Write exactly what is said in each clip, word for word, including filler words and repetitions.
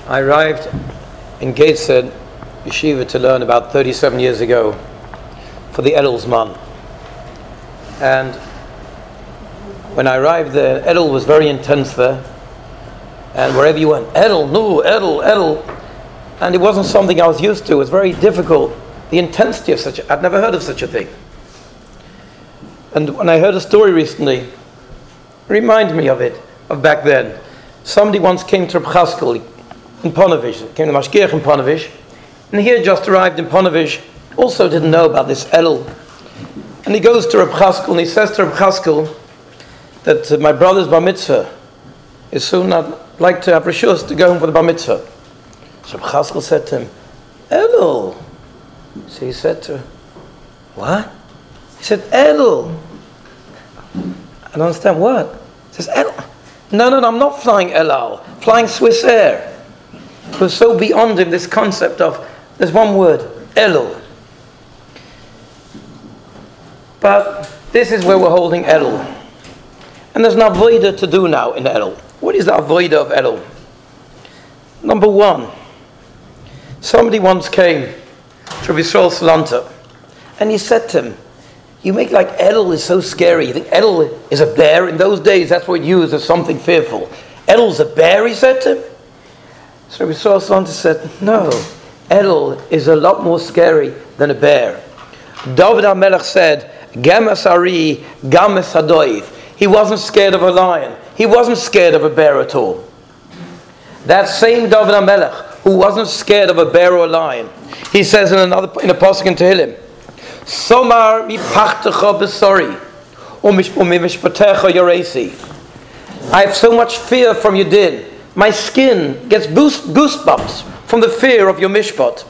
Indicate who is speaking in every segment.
Speaker 1: I arrived in Gateshead Yeshiva to learn about thirty-seven years ago for the Edelsman. And when I arrived there, Edel was very intense there. And wherever you went, Edel, no, Edel, Edel. And it wasn't something I was used to. It was very difficult. The intensity of such a, I'd never heard of such a thing. And when I heard a story recently, it reminded me of it, of back then. Somebody once came to Reb Chaskel in Ponevezh, came to Mashgiach in Ponevezh, and he had just arrived in Ponevezh, also didn't know about this Edel. And he goes to Reb Chaskel and he says to Reb Chaskel that uh, my brother's bar mitzvah is soon. I'd like to have reshus to go home for the bar mitzvah. So Reb Chaskel said to him, Edel. So he said to her, what? He said, Edel. I don't understand what. He says, Edel. No, no, no, I'm not flying El Al. Flying Swiss Air. It was so beyond him, this concept of, there's one word, Elul. But this is where we're holding Elul. And there's an avodah to do now in Elul. What is the avodah of Elul? Number one, somebody once came to Rabbi Yisrael Salanta, and he said to him, you make like Elul is so scary. You think Elul is a bear? In those days, that's what you used as something fearful. Elul's a bear, he said to him. So Rabbi Yisrael Salanta said, no, Elul is a lot more scary than a bear. David HaMelech said, Gamas Ari, Gamas Hadoiv. He wasn't scared of a lion. He wasn't scared of a bear at all. That same David HaMelech, who wasn't scared of a bear or a lion, he says in another in a pasuk in Tehillim, Somar mi pachtecha besori, umishpatecha yoresi. I have so much fear from your din. My skin gets boost, goosebumps from the fear of your mishpat.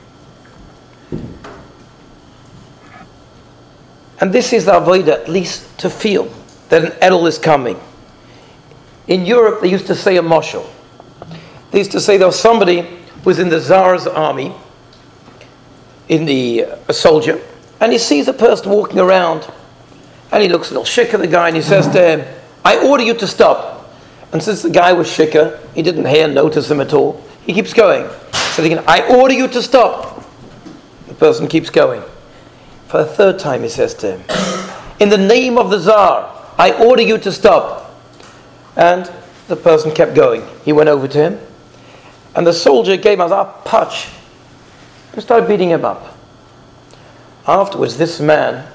Speaker 1: And this is the avodah, at least to feel that an Edel is coming. In Europe, they used to say a moshel. They used to say there was somebody who was in the Tsar's army, in the uh, a soldier, and he sees a person walking around, and he looks a little shick at the guy, and he says to him, I order you to stop. And since the guy was shicker, he didn't hear, notice him at all. He keeps going. So they can, I order you to stop. The person keeps going. For the third time he says to him, in the name of the Tsar, I order you to stop. And the person kept going. He went over to him, and the soldier gave him a punch and started beating him up. Afterwards, this man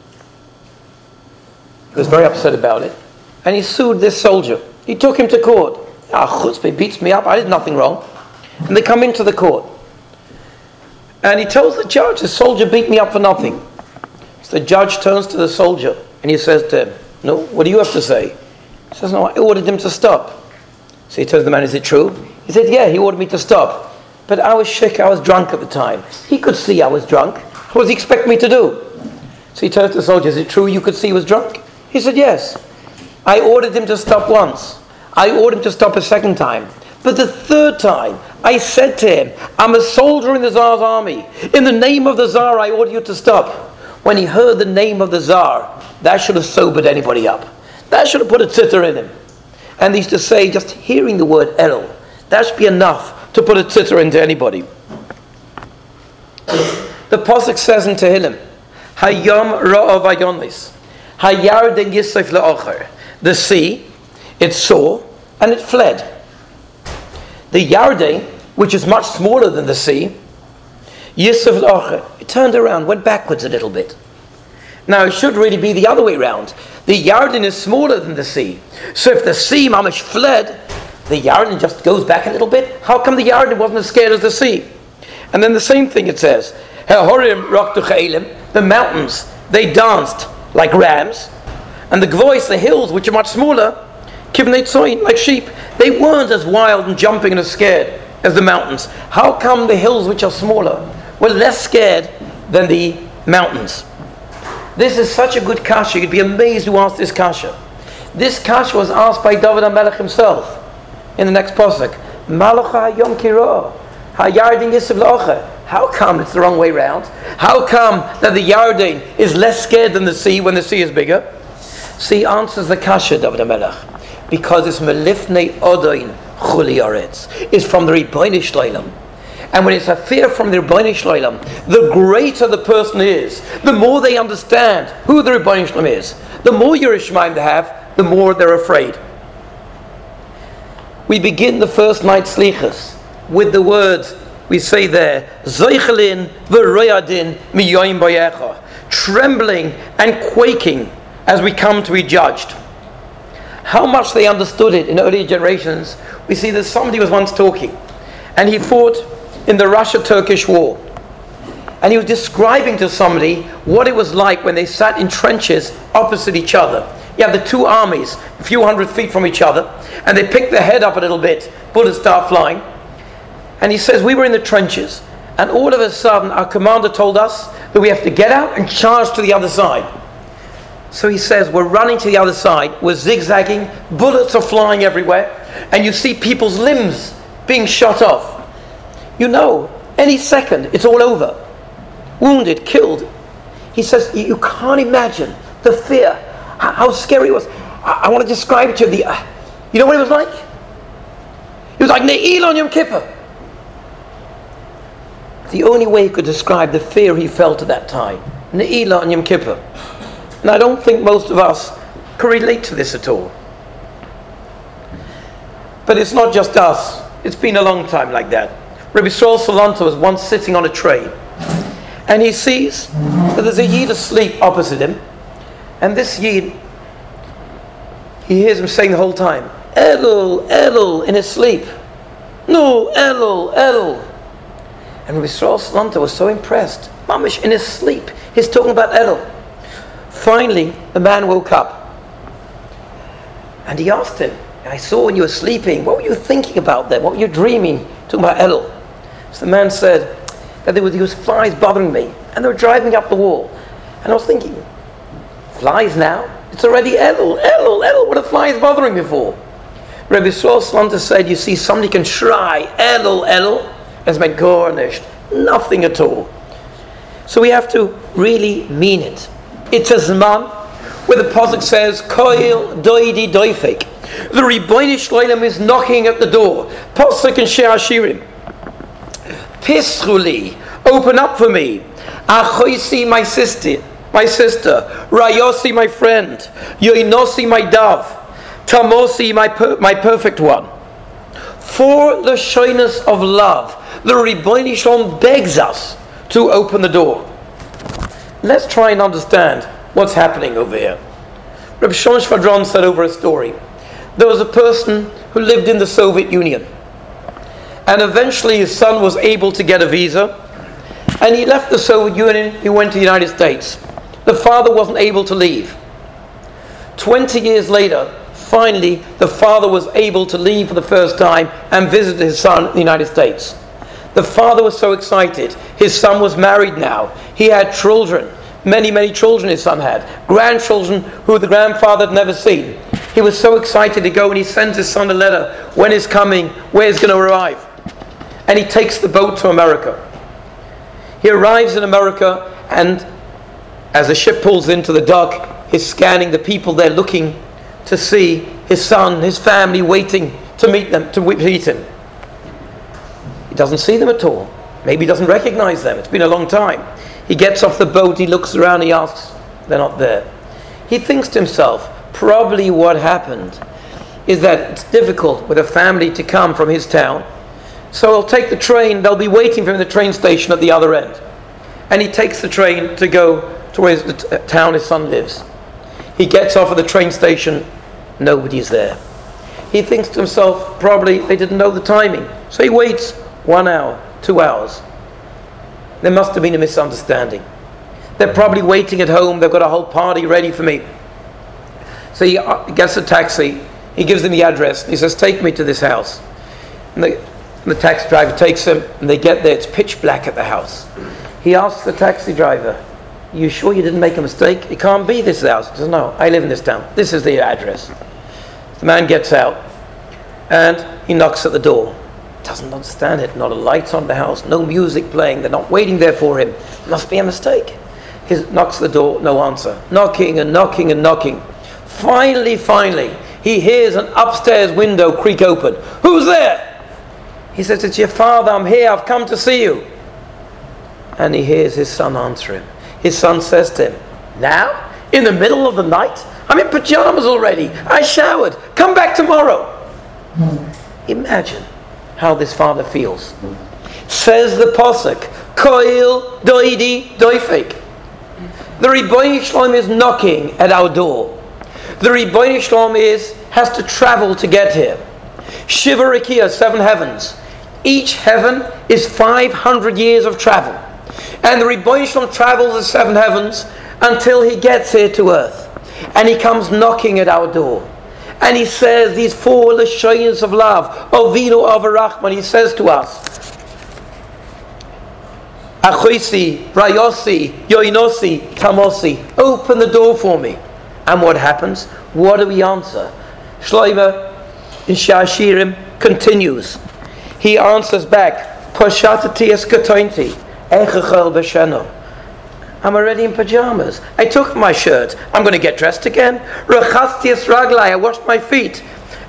Speaker 1: was very upset about it, and he sued this soldier. He took him to court. Ah, chutzpah, he beats me up. I did nothing wrong. And they come into the court, and he tells the judge, the soldier beat me up for nothing. So the judge turns to the soldier and he says to him, no, what do you have to say? He says, no, I ordered him to stop. So he tells the man, is it true? He said, yeah, he ordered me to stop. But I was sick, I was drunk at the time. He could see I was drunk. What does he expect me to do? So he turns to the soldier, is it true you could see he was drunk? He said, yes. I ordered him to stop once. I ordered him to stop a second time. But the third time, I said to him, I'm a soldier in the Tsar's army. In the name of the Tsar, I order you to stop. When he heard the name of the Tsar, that should have sobered anybody up. That should have put a titter in him. And they used to say, just hearing the word Elul, that should be enough to put a titter into anybody. The pasuk says in Tehillim, Hayom ra'av hayonis, Hayarden yisef la'ocher. The sea, it saw, and it fled. The Yarden, which is much smaller than the sea, Yisef la'ocher, it turned around, went backwards a little bit. Now it should really be the other way around. The Yarden is smaller than the sea. So if the sea mamish fled, the Yarden just goes back a little bit. How come the Yarden wasn't as scared as the sea? And then the same thing it says, Hehorim raktu cha'elim, the mountains, they danced like rams, and the Gvois, the hills, which are much smaller, kivnei tzoin, like sheep, they weren't as wild and jumping and as scared as the mountains. How come the hills, which are smaller, were less scared than the mountains? This is such a good kasha. You'd be amazed who asked this kasha. This kasha was asked by David HaMelech himself in the next pasuk. Malacha Yom Kippur, Hayarden Yisef La'ocher. How come it's the wrong way round? How come that the Yarden is less scared than the sea when the sea is bigger? See, answers the kasha, David HaMelech. because it's melifnei odoin chuli aretz. It's from the Ribbono Shel Olam. And when it's a fear from the Ribbono Shel Olam, the greater the person is, the more they understand who the Ribbono Shel Olam is. The more Yerushalayim they have, the more they're afraid. We begin the first night slichas with the words we say there, Zoichelin v'royadin miyoyim bayecha, trembling and quaking as we come to be judged. How much they understood it in earlier generations. We see that somebody was once talking, and he fought in the Russia-Turkish war, and he was describing to somebody what it was like when they sat in trenches opposite each other. You have the two armies a few hundred feet from each other, and they pick their head up a little bit, bullets start flying, and he says, we were in the trenches, and all of a sudden our commander told us that we have to get out and charge to the other side. So he says, we're running to the other side, we're zigzagging, bullets are flying everywhere, and you see people's limbs being shot off. You know, any second, it's all over. Wounded, killed. He says, you can't imagine the fear, how, how scary it was. I, I want to describe it to you. The, uh, you know what it was like? It was like Ne'il on Yom Kippur. The only way he could describe the fear he felt at that time. Ne'il on Yom Kippur. And I don't think most of us can relate to this at all. But it's not just us. It's been a long time like that. Rabbi Yisrael Salanter was once sitting on a train, and he sees that there's a Yid asleep opposite him, and this Yid, he hears him saying the whole time, Elul, Elul, in his sleep. No, Elul, Elul. And Rabbi Yisrael Salanter was so impressed. Mamish, in his sleep, he's talking about Elul. Finally, the man woke up, and he asked him, I saw when you were sleeping, what were you thinking about then? What were you dreaming? Talking about Elul. So the man said that there was, there was flies bothering me, and they were driving up the wall. And I was thinking, flies now? It's already Elul, Elul, Elul. What are flies bothering me for? Rabbi Yisrael Salanter said, you see, somebody can try Elul, Elul, as my garnished. Nothing at all. So we have to really mean it. It's a Zman where the Pasuk says, Koil doidi doifek. The Ribbono Shel Olam is knocking at the door. Pasuk and Shir Hashirim. Pischuli, open up for me. Achoisi, my sister, my sister. Rayosi, my friend. Yoinosi, my dove. Tamosi, my per- my perfect one. For the shyness of love, the Ribbono Shel Olam begs us to open the door. Let's try and understand what's happening over here. Reb Shimon Shvadron said over a story. There was a person who lived in the Soviet Union, and eventually his son was able to get a visa, and he left the Soviet Union, he went to the United States. The father wasn't able to leave. Twenty years later, finally, the father was able to leave for the first time and visit his son in the United States. The father was so excited. His son was married now. He had children. Many, many children his son had. Grandchildren who the grandfather had never seen. He was so excited to go, and he sends his son a letter. When is coming? Where is going to arrive? And he takes the boat to America. He arrives in America, and as the ship pulls into the dock, he's scanning the people there, looking to see his son, his family waiting to meet them, to meet him. He doesn't see them at all. Maybe he doesn't recognize them. It's been a long time. He gets off the boat, he looks around, he asks, they're not there. He thinks to himself, probably what happened is that it's difficult with a family to come from his town, so he'll take the train, they'll be waiting for him at the train station at the other end. And he takes the train to go to where the t- town his son lives. He gets off at the train station, nobody's there. He thinks to himself, probably they didn't know the timing. So he waits one hour, two hours. There must have been a misunderstanding. They're probably waiting at home, they've got a whole party ready for me. So he gets a taxi, he gives them the address, he says, take me to this house. And the, and the taxi driver takes him, and they get there, it's pitch black at the house. He asks the taxi driver, you sure you didn't make a mistake? It can't be this house. He says, no, I live in this town. This is the address. The man gets out, and he knocks at the door. Doesn't understand it. Not a light on the house, no music playing. They're not waiting there for him. Must be a mistake. He knocks at the door, no answer. Knocking and knocking and knocking. Finally, finally, he hears an upstairs window creak open. Who's there? He says, it's your father, I'm here, I've come to see you. And he hears his son answer him. His son says to him, now? In the middle of the night? I'm in pajamas already. I showered. Come back tomorrow. Imagine how this father feels. Says the Pasuk, Koil doidi doifek. The Ribbono Shel Olam is knocking at our door. The Ribbono Shel Olam is has to travel to get here. Shiva Rikia, seven heavens. Each heaven is five hundred years of travel. And the Ribbono Shel Olam travels the seven heavens until he gets here to earth. And he comes knocking at our door. And he says these four lashonos of love. Ovinu Avarachman, he says to us, Achoisi, Rayosi, Yoinosi, Tamosi, open the door for me. And what happens? What do we answer? Shlomo in Shashirim continues. He answers back, Poshatati eskatointi, Echechel b'sheno. I'm already in pajamas. I took my shirt. I'm going to get dressed again. Rechasti es raglai, I washed my feet.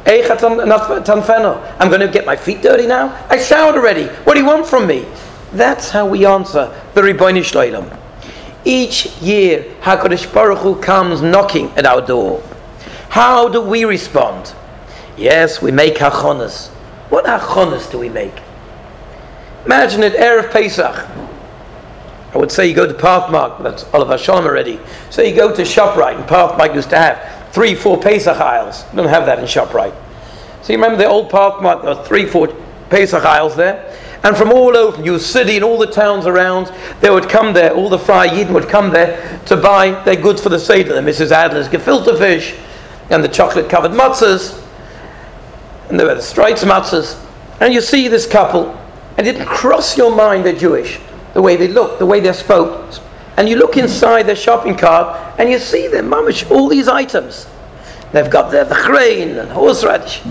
Speaker 1: I'm going to get my feet dirty now. I showered already. What do you want from me? That's how we answer the Ribbono Shel Olam. Each year, HaKadosh Baruch Hu comes knocking at our door. How do we respond? Yes, we make hachonas. What hachonas do we make? Imagine it, Erev Pesach. I would say you go to Pathmark, but that's Olav Hashem already. So you go to ShopRite, and Pathmark used to have three, four Pesach aisles. We don't have that in ShopRite. So you remember the old Pathmark, there were three, four Pesach aisles there? And from all over, from your city and all the towns around, they would come there, all the Fry Yidden would come there to buy their goods for the Seder, the Missus Adler's gefilte fish, and the chocolate-covered matzahs, and there were the Streitz matzahs. And you see this couple, and it didn't cross your mind they're Jewish, the way they look, the way they spoke. And you look inside their shopping cart, and you see them, mamish, all these items. They've got their the grain and horseradish.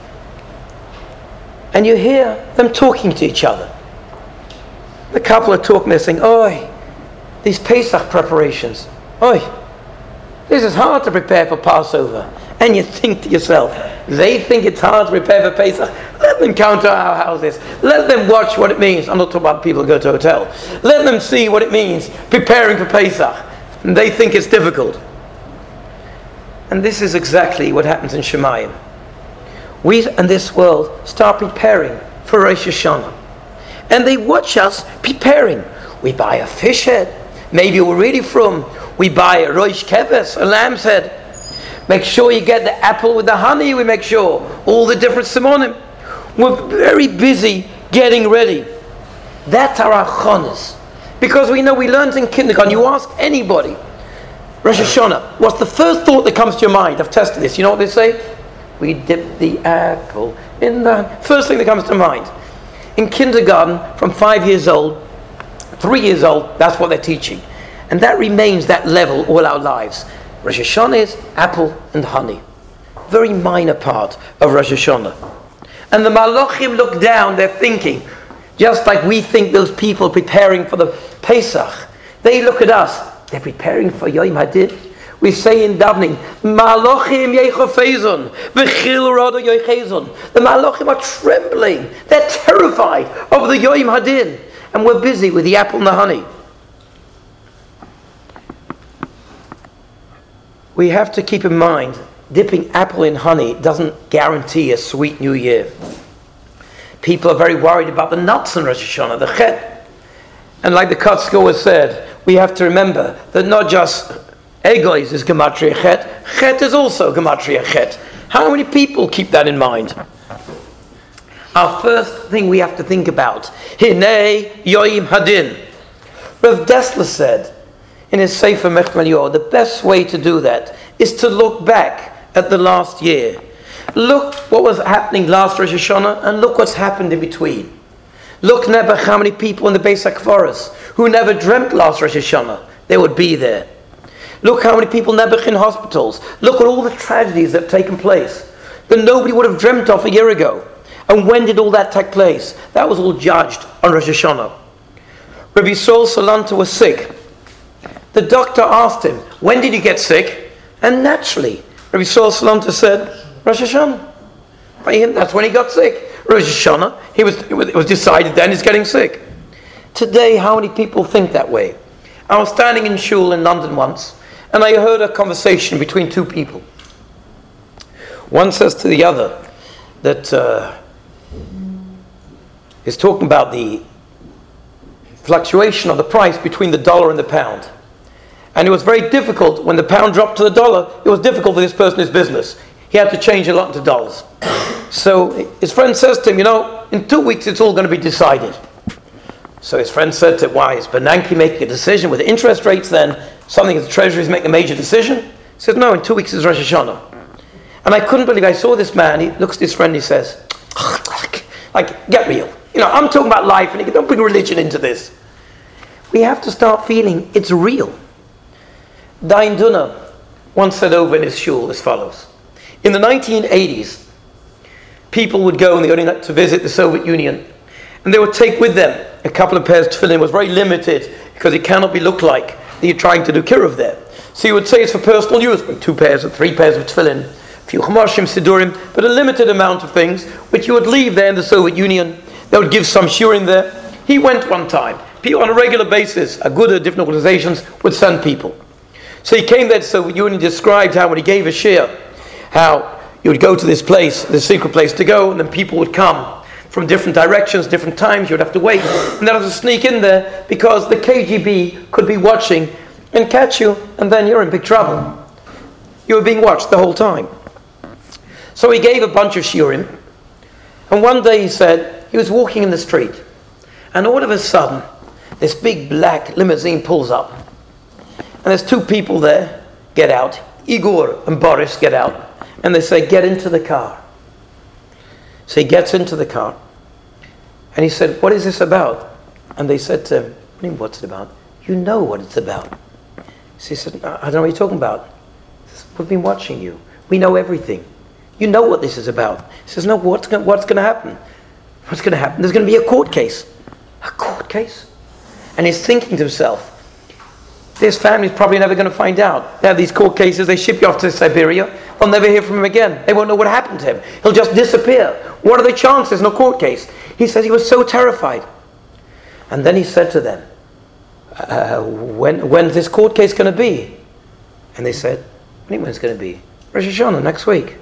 Speaker 1: And you hear them talking to each other. The couple are talking, they're saying, oi, these Pesach preparations, oi, this is hard to prepare for Passover. And you think to yourself, they think it's hard to prepare for Pesach. Let them come to our houses. Let them watch what it means. I'm not talking about people who go to a hotel. Let them see what it means preparing for Pesach. And they think it's difficult. And this is exactly what happens in Shemayim. We in this world start preparing for Rosh Hashanah. And they watch us preparing. We buy a fish head. Maybe we're really from. We buy a Rosh Keves, a lamb's head. Make sure you get the apple with the honey. We make sure all the different simonim. We're very busy getting ready. That's our achonas. Because we know we learned in kindergarten. You ask anybody, Rosh Hashanah, what's the first thought that comes to your mind? I've tested this. You know what they say? We dip the apple in the... First thing that comes to mind. In kindergarten, from five years old, three years old, that's what they're teaching. And that remains that level all our lives. Rosh Hashanah is apple and honey. Very minor part of Rosh Hashanah. And the Malachim look down, they're thinking, just like we think those people preparing for the Pesach, they look at us, they're preparing for Yom Hadin. We say in davening, Malachim yechofezon, v'chil rado yochezon. The Malachim are trembling, they're terrified of the Yom Hadin. And we're busy with the apple and the honey. We have to keep in mind, dipping apple in honey doesn't guarantee a sweet new year. People are very worried about the nuts in Rosh Hashanah, the chet. And like the Kotzker has said, we have to remember that not just egois is gematria chet, chet is also gematria chet. How many people keep that in mind? Our first thing we have to think about, Hinei Yom Hadin. Rav Dessler said, in his Sefer Mechmel Yor, the best way to do that is to look back at the last year. Look what was happening last Rosh Hashanah and look what's happened in between. Look never how many people in the Beis HaKvaros who never dreamt last Rosh Hashanah they would be there. Look how many people never in hospitals. Look at all the tragedies that have taken place that nobody would have dreamt of a year ago. And when did all that take place? That was all judged on Rosh Hashanah. Rabbi Yisrael Salanta was sick. The doctor asked him, when did he get sick? And naturally, Rabbi Yisrael Salanta said, Rosh Hashanah. That's when he got sick. Rosh Hashanah, he was, it was decided then he's getting sick. Today, how many people think that way? I was standing in shul in London once, and I heard a conversation between two people. One says to the other that uh, he's talking about the fluctuation of the price between the dollar and the pound. And it was very difficult when the pound dropped to the dollar. It was difficult for this person's business. He had to change a lot into dollars. So his friend says to him, you know, in two weeks it's all going to be decided. So his friend said to him, why, is Bernanke making a decision with interest rates then? Something that the Treasury is making a major decision? He said, no, in two weeks is Rosh Hashanah. And I couldn't believe, I saw this man, he looks at his friend and he says, like, get real. You know, I'm talking about life, and he goes, don't bring religion into this. We have to start feeling it's real. Dain Dunner once said over in his shul as follows. In the nineteen eighties, people would go and they only had to visit the Soviet Union, and they would take with them a couple of pairs of tefillin. It was very limited because it cannot be looked like that you're trying to do kiruv there. So you would say it's for personal use, but two pairs or three pairs of tefillin, a few chumashim, sidurim, but a limited amount of things which you would leave there in the Soviet Union. They would give some shiurim there. He went one time. People on a regular basis, a good different organizations would send people. So he came there to the Soviet Union, described how when he gave a shiur, how you would go to this place, this secret place to go, and then people would come from different directions, different times. You would have to wait, and then have to sneak in there because the K G B could be watching and catch you, and then you're in big trouble. You were being watched the whole time. So he gave a bunch of shiurim, and one day he said he was walking in the street, and all of a sudden this big black limousine pulls up, and there's two people there. Get out. Igor and Boris get out. And they say, get into the car. So he gets into the car. And he said, what is this about? And they said to him, what do you mean, what's it about? You know what it's about. So he said, I don't know what you're talking about. He says, we've been watching you. We know everything. You know what this is about. He says, no, what's going, what's going to happen? What's going to happen? There's going to be a court case. A court case? And he's thinking to himself, this family's probably never going to find out. They have these court cases, they ship you off to Siberia, they'll never hear from him again. They won't know what happened to him. He'll just disappear. What are the chances? No court case. He says he was so terrified. And then he said to them, uh, when, when's this court case going to be? And they said, what do you mean it's going to be? Rosh Hashanah, next week.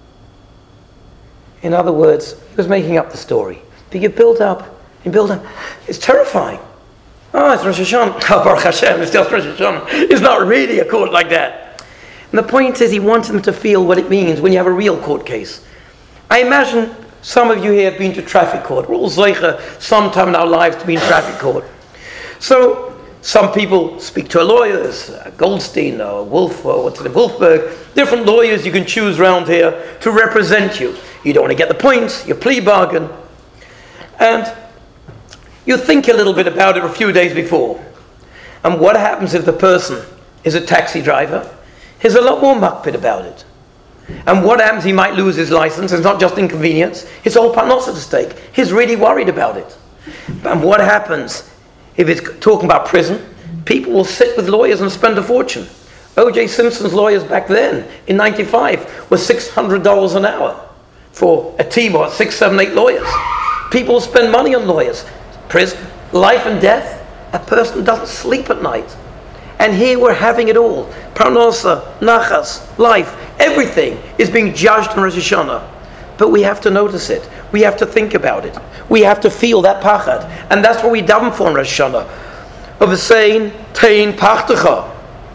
Speaker 1: In other words, he was making up the story. But you build up, you build up. It's terrifying. Oh, it's Rosh Hashanah. Oh, Baruch Hashem, it's just Rosh Hashanah. It's not really a court like that. And the point is, he wants them to feel what it means when you have a real court case. I imagine some of you here have been to traffic court. We're all zeicha sometime in our lives to be in traffic court. So, some people speak to lawyers, Goldstein or Wolf or what's it, Wolfberg, different lawyers you can choose around here to represent you. You don't want to get the points, your plea bargain. And you think a little bit about it a few days before. And what happens if the person is a taxi driver? He's a lot more makpid about it. And what happens? He might lose his license. It's not just inconvenience. His whole parnassa at stake. He's really worried about it. And what happens if it's talking about prison? People will sit with lawyers and spend a fortune. O J Simpson's lawyers back then, in ninety-five, were six hundred dollars an hour for a team of six, seven, eight lawyers. People spend money on lawyers. Prison, life and death. A person doesn't sleep at night. And here we're having it all. Parnasa, nachas, life, everything is being judged on Rosh Hashanah. But we have to notice it. We have to think about it. We have to feel that pachad. And that's what we daven for in Rosh Hashanah. Of a saying, tein pachtecha.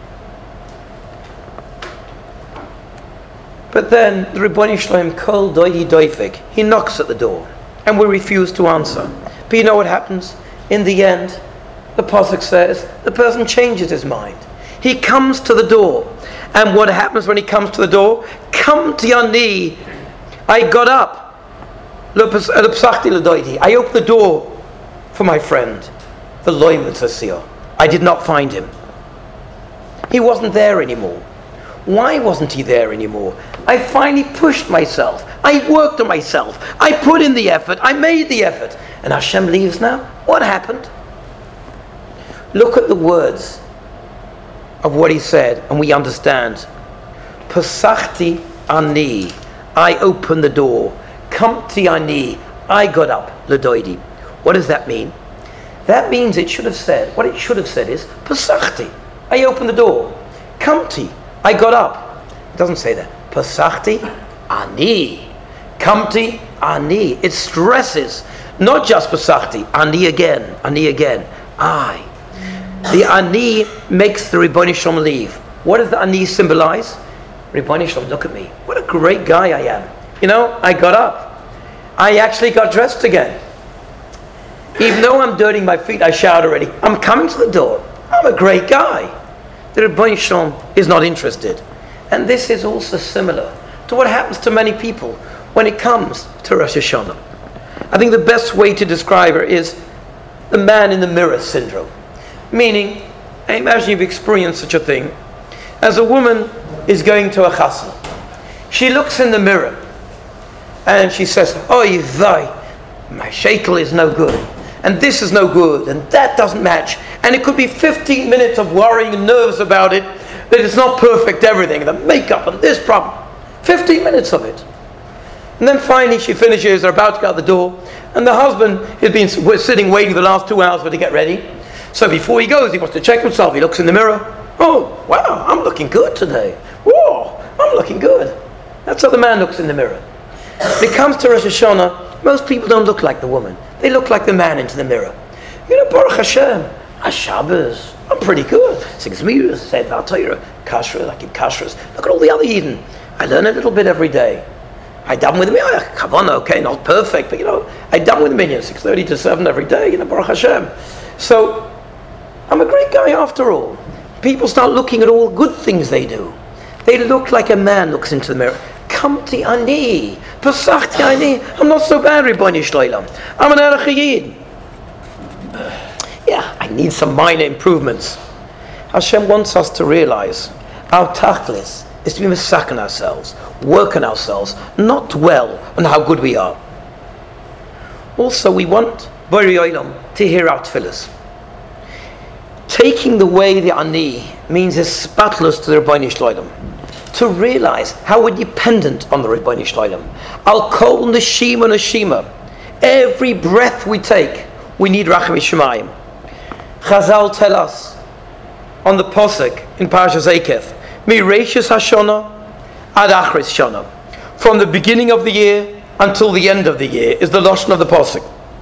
Speaker 1: But then the Rebbeinu Shalom kol doidi doifik. He knocks at the door. And we refuse to answer. But you know what happens? In the end, the pasuk says, the person changes his mind. He comes to the door. And what happens when he comes to the door? Come to your knee. I got up. I opened the door for my friend. I did not find him. He wasn't there anymore. Why wasn't he there anymore? I finally pushed myself. I worked on myself. I put in the effort. I made the effort. And Hashem leaves now? What happened? Look at the words of what he said, and we understand. Pesachti ani. I opened the door. Kamti ani, I got up. Ledoidi. What does that mean? That means it should have said, what it should have said is, Pesachti, I opened the door. Kamti, I got up. It doesn't say that. Pesachti ani. Kamti ani. It stresses, not just Pesachti, ani again, ani again. I. The ani makes the Ribono Shel Olam leave. What does the ani symbolize? Ribono Shel Olam, look at me. What a great guy I am. You know, I got up. I actually got dressed again. Even though I'm dirtying my feet, I shout already, I'm coming to the door. I'm a great guy. The Ribono Shel Olam is not interested. And this is also similar to what happens to many people when it comes to Rosh Hashanah. I think the best way to describe her is the man in the mirror syndrome. Meaning, I imagine you've experienced such a thing. As a woman is going to a chasna, she looks in the mirror and she says, "Oy vey, my shekel is no good, and this is no good, and that doesn't match." And it could be fifteen minutes of worrying and nerves about it, that it's not perfect, everything, the makeup and this problem. fifteen minutes of it. And then finally she finishes, they're about to go out the door, and the husband has been sitting waiting the last two hours for her to get ready. So before he goes, he wants to check himself. He looks in the mirror. Oh, wow, I'm looking good today. Whoa, I'm looking good. That's how the man looks in the mirror. When it comes to Rosh Hashanah, most people don't look like the woman. They look like the man into the mirror. You know, Baruch Hashem, Shabbos, I'm pretty good. Sing Zmiras, say Dvar Torah, Kashrus, I keep Kashrus. Look at all the other Eden. I learn a little bit every day. I daven with me, Kavanah, okay, not perfect, but you know, I daven with the minion, six thirty to seven every day, you know, Baruch Hashem. So, I'm a great guy after all. People start looking at all good things they do. They look like a man looks into the mirror. Kamti ani, Pesachti ani. I'm not so bad, Ribono Shel Olam. I'm an Erech Yid. Yeah, I need some minor improvements. Hashem wants us to realize our tachlis is to be misaken ourselves, work on ourselves, not dwell on how good we are. Also, we want Borei Olam to hear our tefillas. Taking the way the ani means is spatless to the Ribono Shel Olam. To realize how we're dependent on the Ribono Shel Olam. Al kol neshima neshima. Every breath we take, we need Rachamim Shemayim. Chazal tell us on the posuk in Parashas Eiketh, Mireishis Hashana ad Achris Shana. From the beginning of the year until the end of the year is the lashon of the posuk.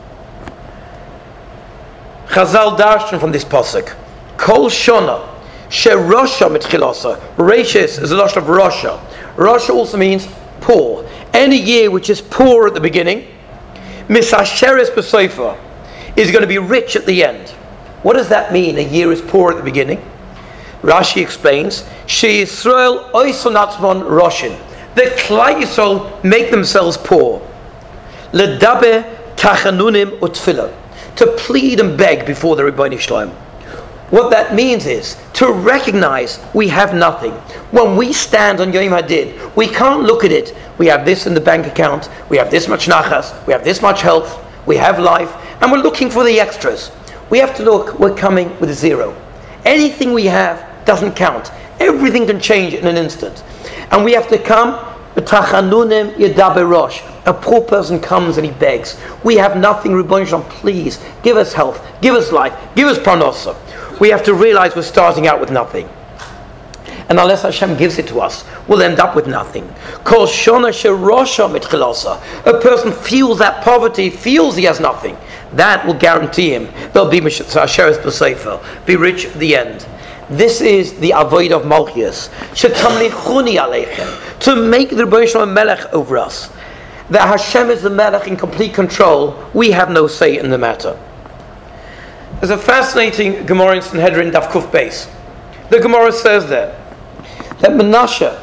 Speaker 1: Chazal darshan from this posuk, Kol Shana Sherosha mitchilasa. Reishis is the lashon of Rosha. Rosha also means poor. Any year which is poor at the beginning, Misasheres b'soifa, is going to be rich at the end. What does that mean? A year is poor at the beginning. Rashi explains, She Yisrael oisonatzmon roshin. The Klal Yisrael make themselves poor. Ledabe tachanunim utfilah. To plead and beg before the Ribono Shel Olam. What that means is to recognize we have nothing. When we stand on Yom Hadid, we can't look at it. We have this in the bank account, we have this much nachas, we have this much health, we have life, and we're looking for the extras. We have to look, we're coming with a zero. Anything we have doesn't count. Everything can change in an instant. And we have to come, b'tachanunim yedaber rosh. A poor person comes and he begs. We have nothing, Ribono Shel Olam, please, give us health, give us life, give us parnasa. We have to realize we're starting out with nothing. And unless Hashem gives it to us, we'll end up with nothing. Kol shona sherosha mitchilasa. A person feels that poverty, feels he has nothing. That will guarantee him there'll be Mishacheres b'sefer, be rich at the end. This is the avoid of Malchias. Shetamlichuni aleichem, to make the Ribono Shel Olam melech over us. That Hashem is the melech in complete control. We have no say in the matter. There's a fascinating Gemara in Sanhedrin Daf Kuf Beis. The Gemara says there that Menashe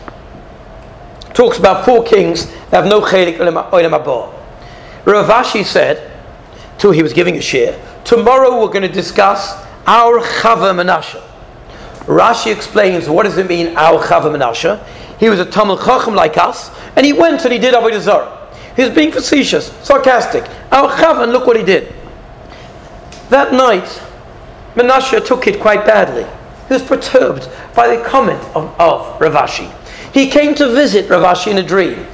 Speaker 1: talks about four kings that have no chelik olam haba. Rav Ashi said, till he was giving a shir, tomorrow we're going to discuss our Chava Menashe. Rashi explains, what does it mean, our Chava Menashe? He was a Talmid Chacham like us, and he went and he did Avodah Zarah. He was being facetious, sarcastic. Our Chava, and look what he did. That night, Menashe took it quite badly. He was perturbed by the comment of, of Rav Ashi. He came to visit Rav Ashi in a dream.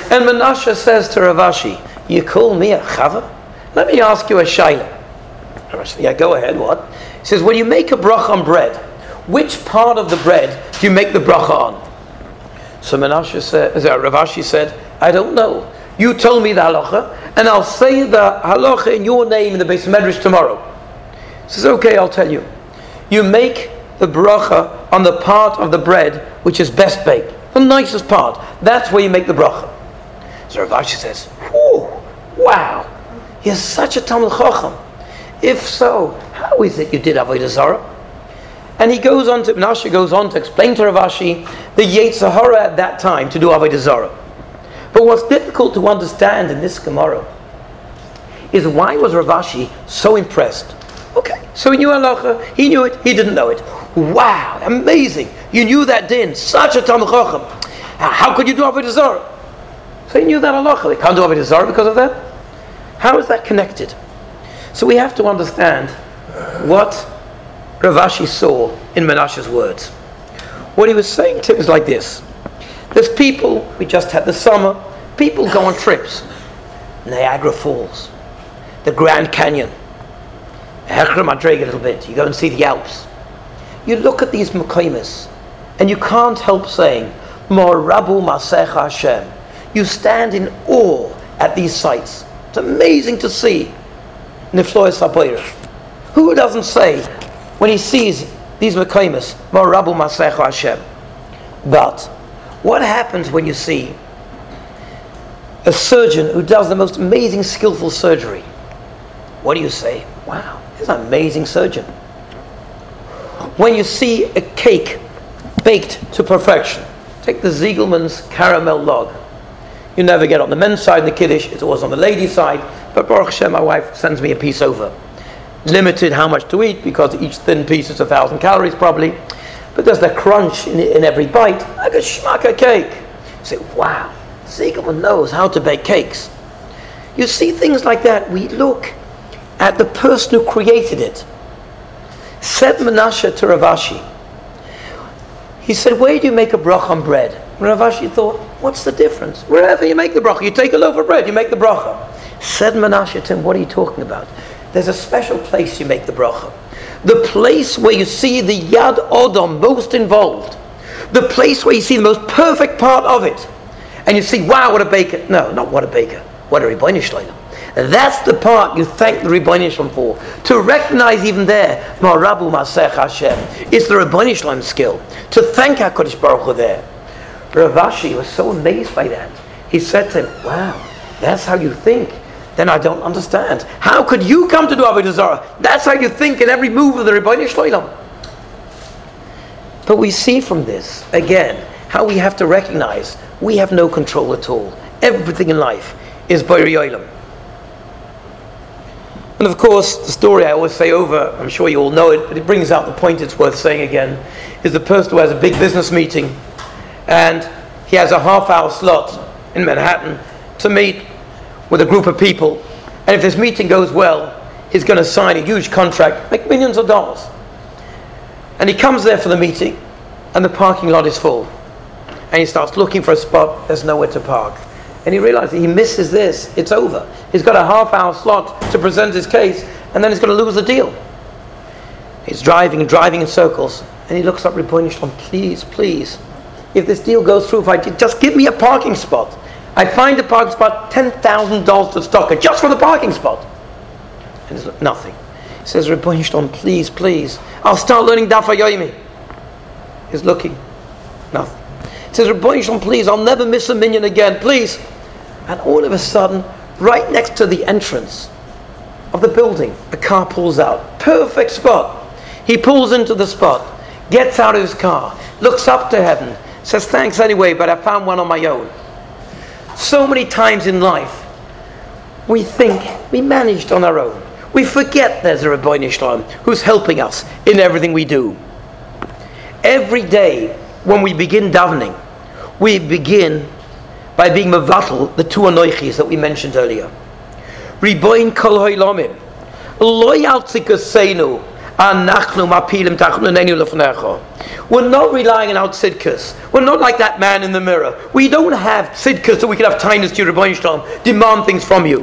Speaker 1: And Menashe says to Rav Ashi, you call me a chava? Let me ask you a shaila. Yeah, go ahead, what? He says, when you make a bracha on bread, which part of the bread do you make the bracha on? So Menashe said, Rav Ashi said, I don't know. You told me the halacha, and I'll say the halacha in your name in the Beis Medrash tomorrow. He says, okay, I'll tell you. You make the bracha on the part of the bread which is best baked, the nicest part. That's where you make the bracha. So Rav Ashi says, whew, wow, you're such a Talmid Chacham. If so, how is it you did Avodah Zarah? And he goes on to, Menashe goes on to explain to Rav Ashi the Yetzer Hara at that time to do Avodah Zarah. But what's difficult to understand in this Gemara is why was Rav Ashi so impressed? Okay, so he knew halacha, he knew it, he didn't know it. Wow, amazing! You knew that din, such a Talmid Chacham. How could you do Avodah Zarah? So he knew that halacha. They can't do Avodah Zarah because of that. How is that connected? So we have to understand what Rav Ashi saw in Menashe's words. What he was saying to him is like this. There's people, we just had the summer, people go on trips. Niagara Falls, the Grand Canyon, Hechra Madrega a little bit, you go and see the Alps. You look at these Mekaymis, and you can't help saying, Mor Rabu Masech Hashem. You stand in awe at these sights. It's amazing to see Niflois HaBoirah. Who doesn't say, when he sees these Mekaymis, Mor Rabu Masech Hashem? But what happens when you see a surgeon who does the most amazing, skillful surgery? What do you say? Wow, he's an amazing surgeon. When you see a cake baked to perfection, take the Ziegelman's caramel log. You never get on the men's side in the Kiddush, it's always on the ladies' side, but Baruch Hashem, my wife sends me a piece over. Limited how much to eat, because each thin piece is a thousand calories probably, but there's the crunch in, in every bite, like a shmaka cake. You say, wow, Ziegelman knows how to bake cakes. You see things like that, we look at the person who created it. Said Menashe to Rav Ashi, he said, where do you make a bracha on bread? Rav Ashi thought, what's the difference? Wherever you make the bracha, you take a loaf of bread, you make the bracha. Said Menashe to him, what are you talking about? There's a special place you make the bracha. The place where you see the Yad Odom most involved. The place where you see the most perfect part of it. And you see, wow, what a baker. No, not what a baker. What a Rebbeinu Shlomo. That's the part you thank the Rebbeinu Shalom for. To recognize even there, Ma'arabu Masech Hashem, it's the Rebbeinu Shalom skill. To thank HaKadosh Baruch Hu there. Rav Ashi was so amazed by that. He said to him, wow, that's how you think. Then I don't understand. How could you come to do Avodah Zarah? That's how you think in every move of the Rebbeinu Shalom. But we see from this, again, how we have to recognize we have no control at all. Everything in life is Borei Olam. And of course, the story I always say over, I'm sure you all know it, but it brings out the point it's worth saying again, is the person who has a big business meeting and he has a half hour slot in Manhattan to meet with a group of people, and if this meeting goes well, he's going to sign a huge contract, make millions of dollars. And he comes there for the meeting, and the parking lot is full. And he starts looking for a spot, there's nowhere to park. And he realizes he misses this, it's over. He's got a half hour slot to present his case, and then he's going to lose the deal. He's driving and driving in circles, and he looks up Rebbeinu Shalom, please, please, if this deal goes through, if I just give me a parking spot. I find a parking spot, ten thousand dollars to stock it, just for the parking spot. And there's nothing. He says, Rebbeinu Shalom, please, please, I'll start learning Daf HaYomi. He's looking, nothing. He says, Rebbeinu Shalom, please, I'll never miss a minyan again, please. And all of a sudden, right next to the entrance of the building, a car pulls out. Perfect spot. He pulls into the spot, gets out of his car, looks up to heaven, says, thanks anyway, but I found one on my own. So many times in life, we think we managed on our own. We forget there's a Rebbeinu Shalom who's helping us in everything we do. Every day when we begin davening, we begin by being mevatel, the two anoichis that we mentioned earlier. Riboin kol ha'olamim, lo yaltzik aseinu, Anachnu mapilim tachnuneinu lefnecha. We're not relying on our tzidkus. We're not like that man in the mirror. We don't have tzidkus so we can have kindness to your Rebbeinu Shalom, demand things from you.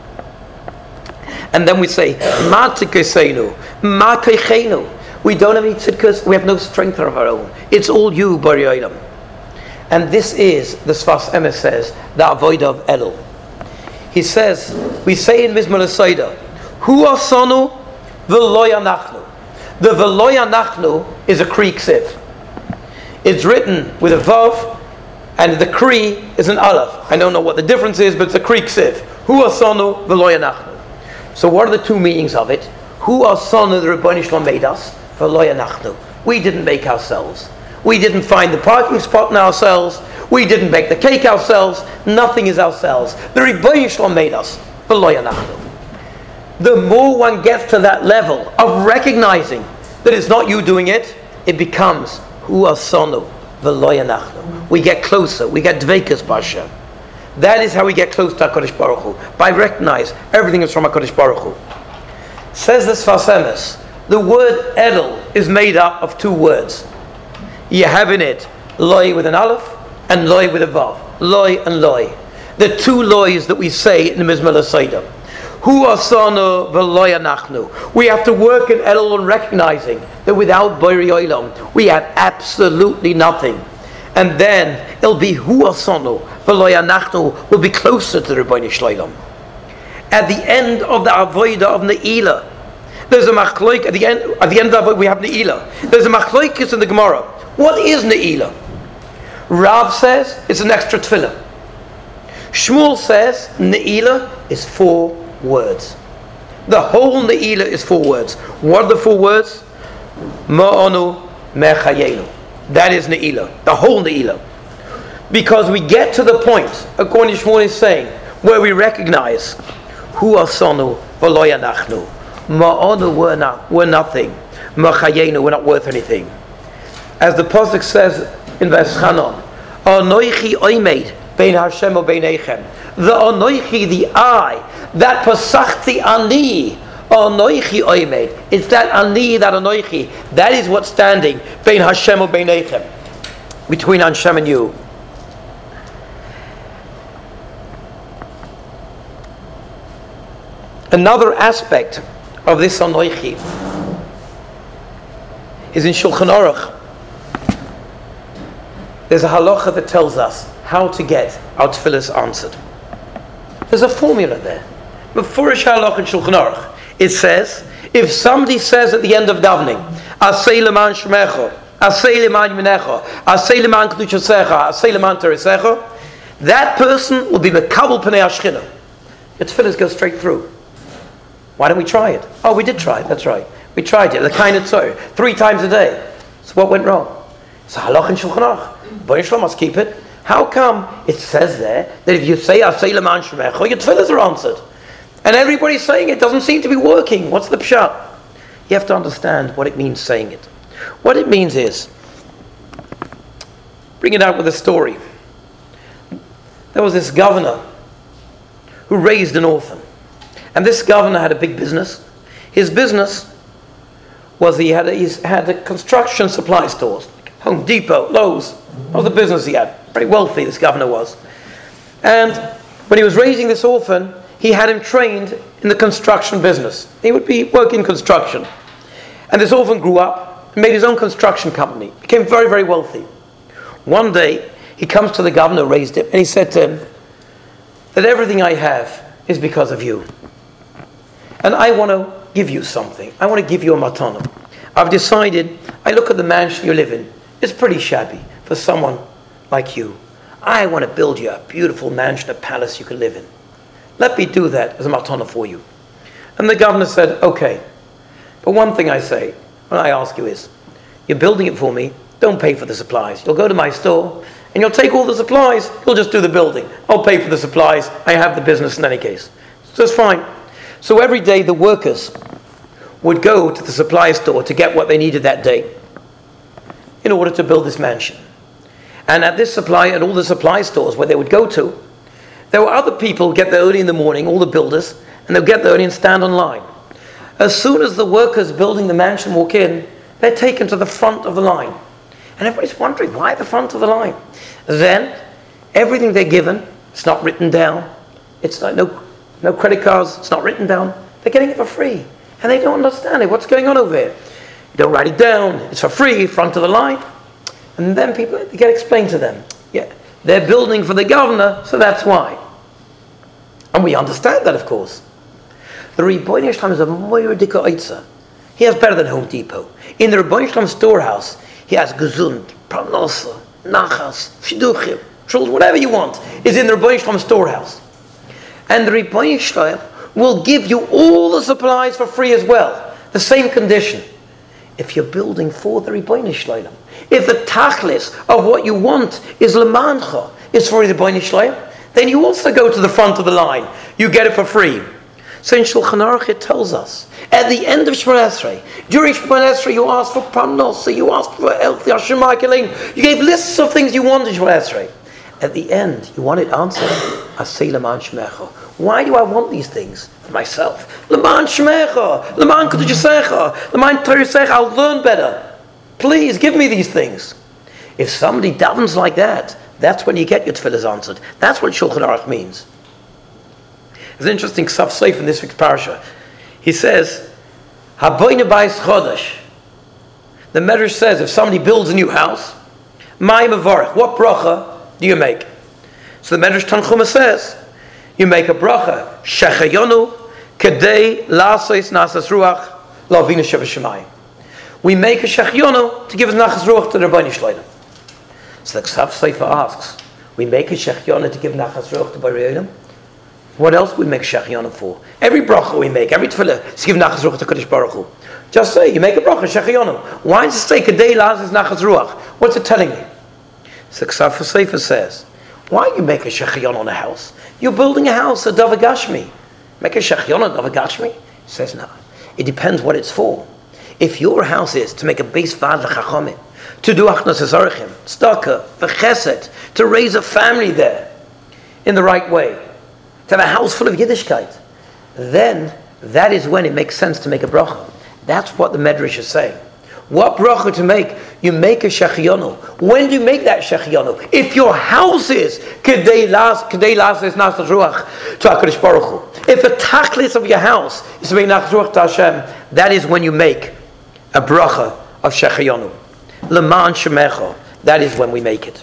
Speaker 1: And then we say, Ma tzidkeseinu, ma keichenu. We don't have any tzidkus, we have no strength of our own. It's all you, Bari Olam. And this is, the Sfas Emes says, the avodah of Elul. He says, we say in Mizmor L'Soida, Hu asanu v'lo yanachnu. The v'lo yanachnu is a Kri Ksiv. It's written with a Vav, and the Kri is an Aleph. I don't know what the difference is, but it's a Kri Ksiv. Hu asanu v'lo yanachnu. So what are the two meanings of it? Hu asanu, the Rebbeinu Shalom made us, v'lo yanachnu. We didn't make ourselves. We didn't find the parking spot in ourselves. We didn't bake the cake ourselves. Nothing is ourselves. The Rebbeinu Shalom made us. V'lo yanachnu. The more one gets to that level of recognizing that it's not you doing it, it becomes Hu asanu v'lo yanachnu. We get closer. We get dveikus b'Hashem. That is how we get close to HaKadosh Baruch Hu. By recognize everything is from HaKadosh Baruch Hu. Says the Sfas Emes, the word Edel is made up of two words. You have in it Loi with an Aleph and Loi with a Vav. Loi and Loi. The two Lois that we say in the Mizmor L'Soida. Hu asanu v'lo yanachnu. We have to work in Edel on recognizing that without Bari Olam we have absolutely nothing. And then it'll be Hu asanu v'lo yanachnu. We'll be closer to the Rebbeinu Shalom. At the end of the avodah of Ne'ilah, there's a machloik at the end. At the end of it, we have Ne'ilah. There's a machloikis in the Gemara. What is Ne'ilah? Rav says it's an extra tefillah. Shmuel says Ne'ilah is four words. The whole Ne'ilah is four words. What are the four words? Ma'onu mechayenu. That is Ne'ilah. The whole Ne'ilah. Because we get to the point, according to Shmuel is saying, where we recognize Hu asanu v'lo yanachnu. Ma'onu, we're not, we're nothing. Mechayenu, we're not worth anything. As the pasuk says in Ves Chanon, Anoichi oimed bein Hashem o beinechem. The Anoichi, the I, that pasachti ani, Anoichi oimed. It's that ani, that Anoichi, that is what's standing bein Hashem o beinechem, between Hashem and you. Another aspect of this Anoichi is in Shulchan Aruch. There's a halacha that tells us how to get our tefillahs answered. There's a formula there. Mefurish halacha in Shulchan Aruch. It says, if somebody says at the end of davening, Asei leman shmecha, Asei leman ymenecha, Asei leman kedushasecha, Asei leman teresecha, that person will be mekabel pnei hashchina. Your tefillahs go straight through. Why don't we try it? Oh, we did try it, that's right. We tried it, the kind of tzor, three times a day. So what went wrong? It's a halach in Shulchan Aruch. Bnei Yisrael must keep it. How come it says there that if you say Asei leman shmecha, your tefillahs are answered? And everybody's saying it doesn't seem to be working. What's the pshat? You have to understand what it means saying it. What it means is, bring it out with a story. There was this governor who raised an orphan. And this governor had a big business. His business was he had a, he had a construction supply stores, like Home Depot, Lowe's. That was the business he had. Very wealthy, this governor was. And when he was raising this orphan, he had him trained in the construction business. He would be working construction. And this orphan grew up and made his own construction company. Became very, very wealthy. One day, he comes to the governor who raised him, and he said to him that everything I have is because of you. And I want to give you something. I want to give you a matana. I've decided, I look at the mansion you live in. It's pretty shabby for someone like you. I want to build you a beautiful mansion, a palace you can live in. Let me do that as a matana for you. And the governor said, okay. But one thing I say, when I ask you is, you're building it for me, don't pay for the supplies. You'll go to my store, and you'll take all the supplies. You'll just do the building. I'll pay for the supplies. I have the business in any case. So it's fine. So every day the workers would go to the supply store to get what they needed that day in order to build this mansion. And at this supply, at all the supply stores where they would go to, there were other people who get there early in the morning, all the builders, and they'll get there early and stand on line. As soon as the workers building the mansion walk in, they're taken to the front of the line. And everybody's wondering, why the front of the line? Then, everything they're given, it's not written down. It's not, no, no credit cards, it's not written down. They're getting it for free. And they don't understand it. What's going on over here? You don't write it down. It's for free, front of the line. And then people, they get explained to them. Yeah, they're building for the governor, so that's why. And we understand that, of course. The Rebbeinu Shalom is a more ridiculous. He has better than Home Depot. In the Rebbeinu Shalom storehouse, he has Gesund, Parnosa, Nachas, Shidduchim, Shul, whatever you want, is in the Rebbeinu Shalom storehouse. And the Rebbeinu Shalom will give you all the supplies for free as well. The same condition. If you're building for the Rebbeinu Shalom, if the tachlis of what you want is lemancha, is for the Rebbeinu Shalom, then you also go to the front of the line. You get it for free. So in Shulchan Aruch it tells us, at the end of Shemona Esrei, during Shemona Esrei you asked for parnosa, you asked for health, you gave lists of things you wanted in Shemona Esrei. At the end, you wanted answer. Asay leman shmecha. Why do I want these things for myself? Leman shmecha, leman kodesh, leman Torah. I'll learn better. Please give me these things. If somebody davens like that, that's when you get your tefillahs answered. That's what Shulchan Aruch means. There's an interesting Ksaf Seif in this week's parasha. He says, Haboyne Bayis Chodesh. The Medrash says, if somebody builds a new house, Mai Mevarech, what bracha do you make? So the Medrash Tanchuma says, you make a bracha, Shechayonu, Kedei Lasois Nasas Ruach, Lavina Sheva Shemayim. We make a Shechayonu to give us Nachas Ruach to the Rebbeinu Shalom. So the Ksaf Seif asks, we make a Shechayonu to give Nachas Ruach to Rebbeinu. What else we make Shechayonu for? Every bracha we make, every tefillah, is give Nachas Ruach to Kodesh Baruch Hu. Just say, you make a bracha, Shechayonu. Why does it say, Kedei Lasois Nachas Ruach? What's it telling me? So Ksaf Seif says, why you make a Shechayonu on a house? You're building a house, a Davar Gashmi. Make a Shechayonu, a Davar Gashmi? He says, no. It depends what it's for. If your house is to make a base vad l'chachamim, to do achnas hazarchim, tzedakah, v'chesed, to raise a family there in the right way, to have a house full of Yiddishkeit, then that is when it makes sense to make a bracha. That's what the Medrash is saying. What bracha to make? You make a Shechayonu. When do you make that Shechayonu? If your house is Kedei Las Kedei Las is Nachas Ruach to HaKadosh Baruch Hu. If the tachlis of your house is to make Nachas Ruach to Hashem, that is when you make a bracha of Shechayonu. Leman Shemecha. That is when we make it.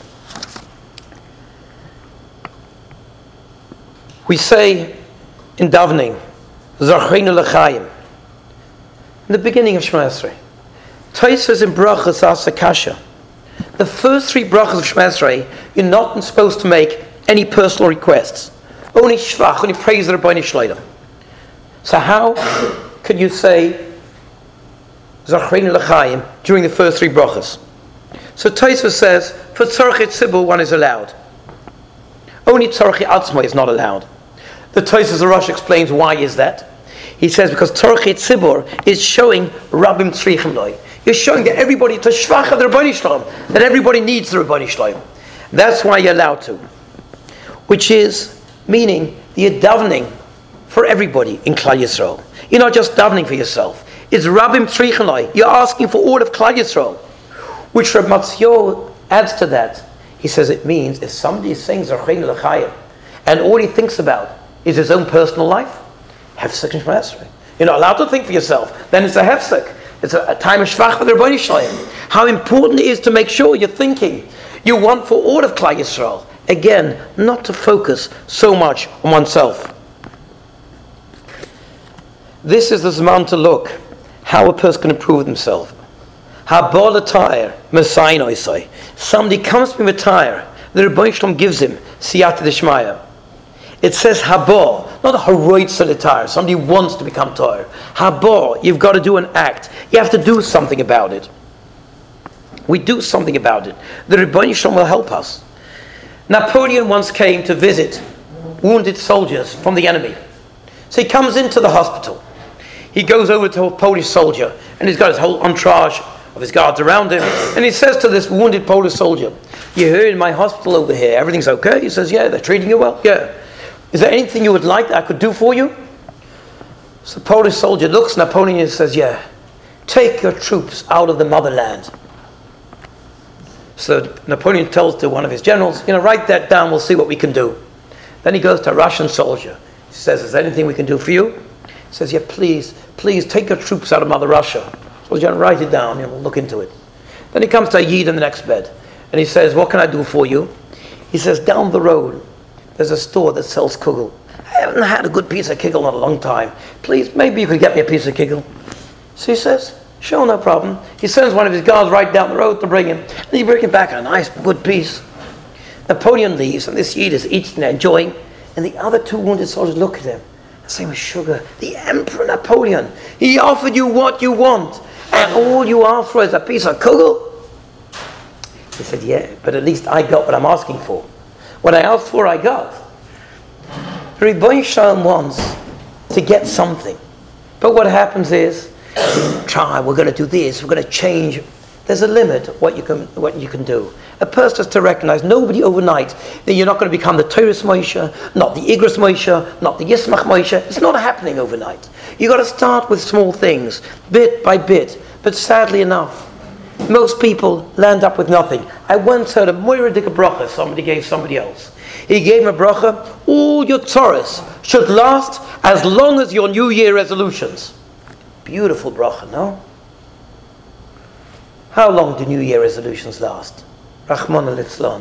Speaker 1: We say in davening, Zarcheinu L'chaim, in the beginning of Shemona Esrei. Tosfos in brachas asks a kasha. The first three brachas of Shemona Esrei, you're not supposed to make any personal requests. Only shvach, only praise the Rebbeinu Shalom. So how could you say Zarcheinu L'chaim during the first three brachas? So Tosfos says, for tzorchei tzibur one is allowed. Only tzorchei atzma is not allowed. The Tosfos Rosh explains why is that. He says because tzorchei tzibur is showing Rabbim tzrichim loi. You're showing that everybody, to shvach of the Rebbeinu Shalom, that everybody needs the Rebbeinu Shalom. That's why you're allowed to. Which is, meaning, you're davening for everybody in Klal Yisrael. You're not just davening for yourself. It's Rabbim tzrichim loi. You're asking for all of Klal Yisrael. Which Reb Matzio adds to that. He says it means if somebody is saying Zarcheinu L'chaim and all he thinks about is his own personal life, hefsek and Shemona Esrei. You're not allowed to think for yourself. Then it's a hefsek. It's a, a time of shvach for the Rebbeinu Shalom. How important it is to make sure you're thinking. You want for all of Klal Yisrael. Again, not to focus so much on oneself. This is the Zman to look how a person can improve themselves. Habal attire, Messiah Oisai. Somebody comes to me with tire, the Rebbeinu Shalom gives him siyata d'shmaya. It says habal, not a heroic solitaire. Somebody wants to become Torah. Habal, you've got to do an act. You have to do something about it. We do something about it. The Rebbeinu Shalom will help us. Napoleon once came to visit wounded soldiers from the enemy. So he comes into the hospital. He goes over to a Polish soldier, and he's got his whole entourage of his guards around him, and he says to this wounded Polish soldier, "You heard in my hospital over here, everything's okay?" He says, "Yeah, they're treating you well." "Yeah. Is there anything you would like that I could do for you?" So the Polish soldier looks at Napoleon and says, yeah, take your troops out of the motherland. So Napoleon tells to one of his generals, you know, write that down, we'll see what we can do. Then he goes to a Russian soldier. He says, is there anything we can do for you? He says, yeah, please, please take your troops out of Mother Russia. So the general, write it down, you know, look into it. Then he comes to a Yid in the next bed. And he says, what can I do for you? He says, down the road, there's a store that sells kugel. I haven't had a good piece of kugel in a long time. Please, maybe you could get me a piece of kugel. So he says, sure, no problem. He sends one of his guards right down the road to bring him. And he brings him back a nice, good piece. Napoleon leaves, and this Yid is eating and enjoying. And the other two wounded soldiers look at him and say, sugar, the Emperor Napoleon, he offered you what you want. And all you asked for is a piece of kugel? He said, yeah, but at least I got what I'm asking for. What I asked for, I got. Rebbeinu Shalom wants to get something. But what happens is, try, we're going to do this, we're going to change. There's a limit of what you can, what you can do. A person has to recognize, nobody overnight, that you're not going to become the Torah's Moshe, not the Igros Moshe, not the Yismach Moshe. It's not happening overnight. You've got to start with small things, bit by bit. But sadly enough, most people land up with nothing. I once heard a Moira Dika bracha somebody gave somebody else. He gave him a bracha, all your tzoros should last as long as your New Year resolutions. Beautiful bracha, no? How long do New Year resolutions last? Rahman al-Islam.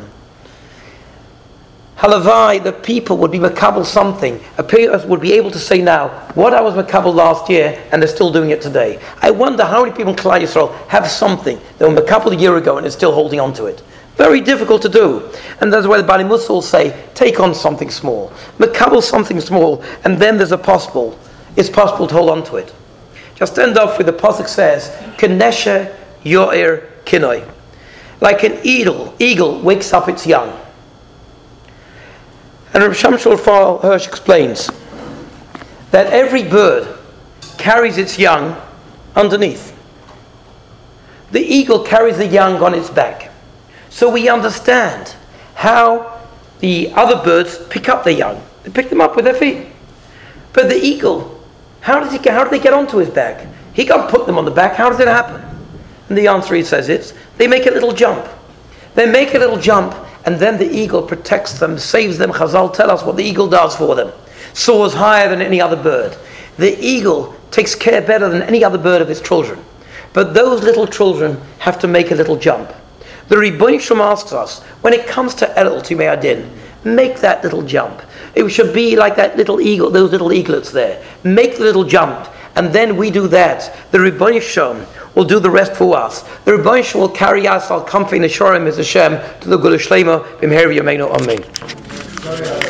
Speaker 1: Halavai, the people would be makabel something. A person would be able to say now, what I was makabel last year, and they're still doing it today. I wonder how many people in Klal Yisrael have something they were makabel a year ago and are still holding on to it. Very difficult to do. And that's why the Bali Musa will say, take on something small. Makabel something small, and then there's a possible. It's possible to hold on to it. Just end off with the pasuk says, Kenesha Yo'er Kinoi. Like an eagle, eagle wakes up its young. And Rav Shamshul Farl Hirsch explains that every bird carries its young underneath. The eagle carries the young on its back. So we understand how the other birds pick up their young. They pick them up with their feet. But the eagle, how does he get, how do they get onto his back? He can't put them on the back. How does it happen? And the answer, he says, it's they make a little jump. They make a little jump, and then the eagle protects them, saves them. Chazal tell us what the eagle does for them. Soars higher than any other bird. The eagle takes care better than any other bird of its children. But those little children have to make a little jump. The Rebbeinu Shalom asks us, when it comes to Elul Tumei Adin, make that little jump. It should be like that little eagle, those little eaglets there. Make the little jump, and then we do that. The Rebbeinu Shalom will do the rest for us. The Rebbeinu Shalom will carry us al kamfei neshorim as Hashem to the Gula Shlema b'mher yameinu amen.